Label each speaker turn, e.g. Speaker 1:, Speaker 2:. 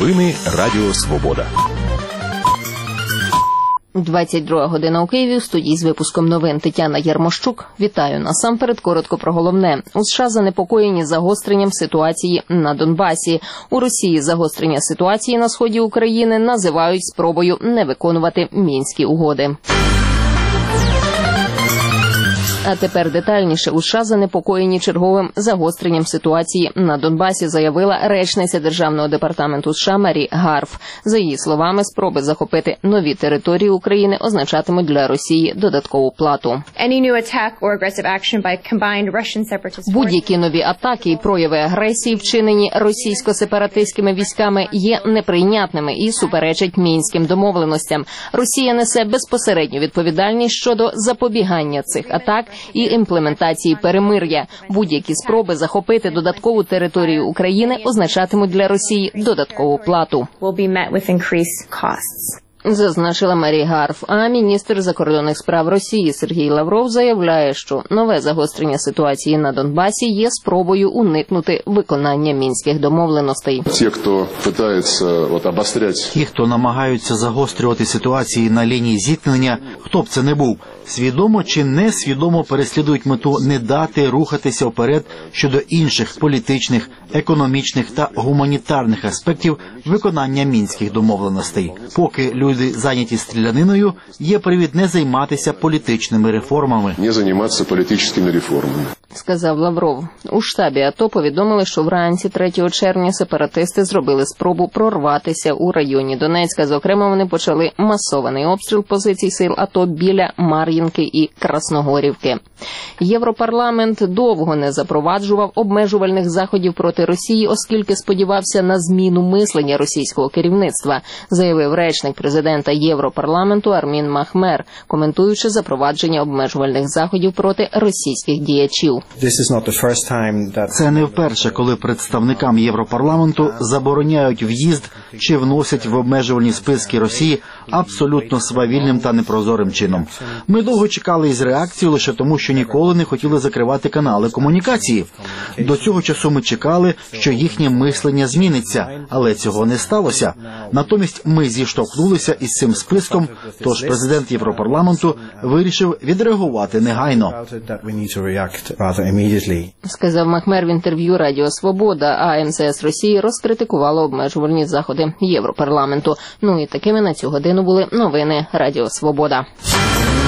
Speaker 1: Новини Радіо Свобода.
Speaker 2: 22 година у Києві. В студії з випуском новин Тетяна Ярмощук. Вітаю. Насамперед коротко про головне. У США занепокоєні загостренням ситуації на Донбасі. У Росії загострення ситуації на сході України називають спробою не виконувати Мінські угоди. А тепер детальніше. У США занепокоєні черговим загостренням ситуації на Донбасі, заявила речниця Державного департаменту США Марі Гарф. За її словами, спроби захопити нові території України означатимуть для Росії додаткову плату. Будь-які нові атаки і прояви агресії, вчинені російсько-сепаратистськими військами, є неприйнятними і суперечать мінським домовленостям. Росія несе безпосередню відповідальність щодо запобігання цих атак і імплементації перемир'я. Будь-які спроби захопити додаткову територію України означатимуть для Росії додаткову плату. Зазначила Марі Гарф. А міністр закордонних справ Росії Сергій Лавров заявляє, що нове загострення ситуації на Донбасі є спробою уникнути виконання мінських домовленостей.
Speaker 3: Ті, хто намагаються загострювати ситуації на лінії зіткнення, хто б це не був, свідомо чи несвідомо переслідують мету не дати рухатися вперед щодо інших політичних, економічних та гуманітарних аспектів виконання мінських домовленостей. Поки люди зайняті стріляниною, є привід не займатися політичними реформами.
Speaker 2: Сказав Лавров. У штабі АТО повідомили, що вранці 3 червня сепаратисти зробили спробу прорватися у районі Донецька. Зокрема, вони почали масований обстріл позицій сил АТО біля Мар'їнки і Красногорівки. Європарламент довго не запроваджував обмежувальних заходів проти Росії, оскільки сподівався на зміну мислення російського керівництва, заявив речник президента Європарламенту Армін Махмер, коментуючи запровадження обмежувальних заходів проти російських діячів.
Speaker 3: Це не вперше, коли представникам Європарламенту забороняють в'їзд чи вносять в обмежувальні списки Росії абсолютно свавільним та непрозорим чином. Ми довго чекали із реакцією лише тому, що ніколи не хотіли закривати канали комунікації. До цього часу ми чекали, що їхнє мислення зміниться, але цього не сталося. Натомість ми зіштовхнулися із цим списком, тож президент Європарламенту вирішив відреагувати негайно.
Speaker 2: Сказав Махмер в інтерв'ю Радіо Свобода, а МЗС Росії розкритикувало обмежувальні заходи Європарламенту. Ну і такими на цю годину були новини Радіо Свобода.